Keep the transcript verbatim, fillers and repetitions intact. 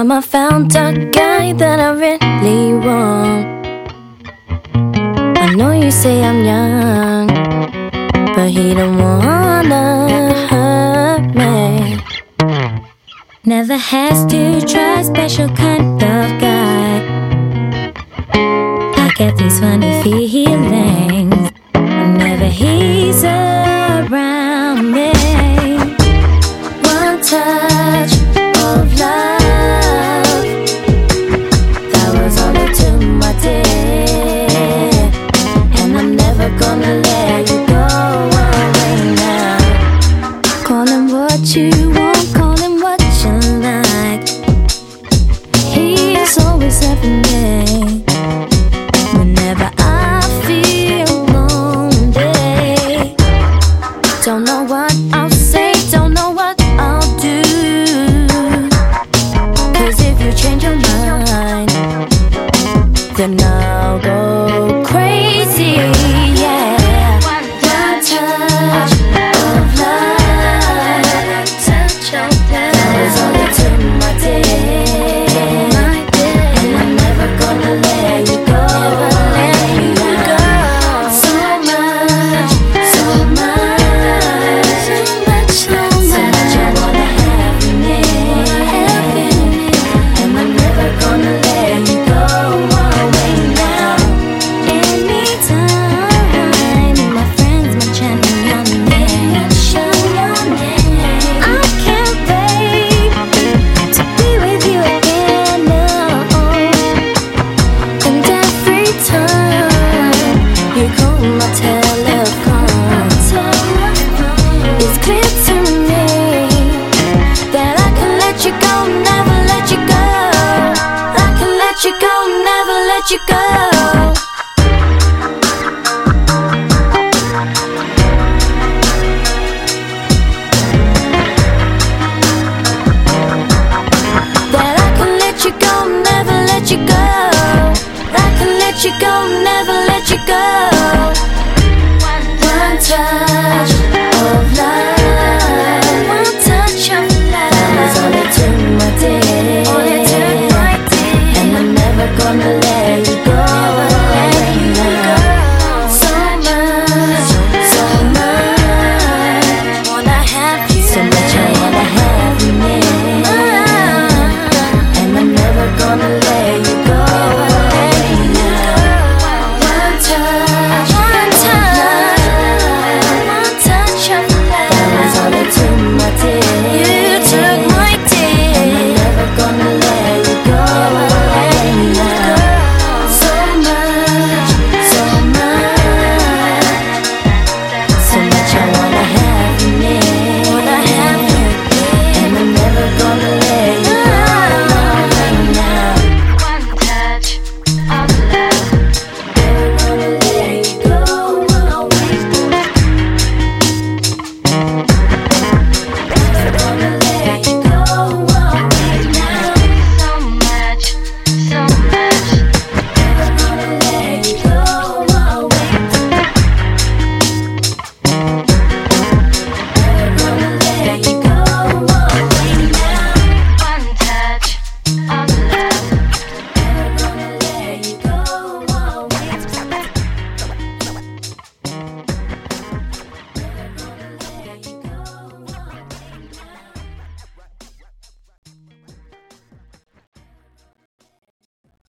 Damn, I found a guy that I really want. I know you say I'm young, but he don't wanna hurt me. Never has to try, special kind of guy. I get these funny feelings whenever he's around me. One touch of love, that was all it took, my dear. And I'm never gonna let you go away now. Call him what you want, call him what you like. He's always there for me whenever I feel lonely. Don't know what I'll say, don't know what I'll do, 'cause if you change your mind, then I'll go crazy, yeah. One touch of love, that was all it took, my dear. And I'm never gonna let you go. So much, so much, so much I wanna have you near. And I'm never gonna let you go away now. Anytime, my friends mention your name, I can't wait to be with you again now. And every time you call my telephone, it's clear to me that I can let you go, never let you go. I can let you go, never let you go.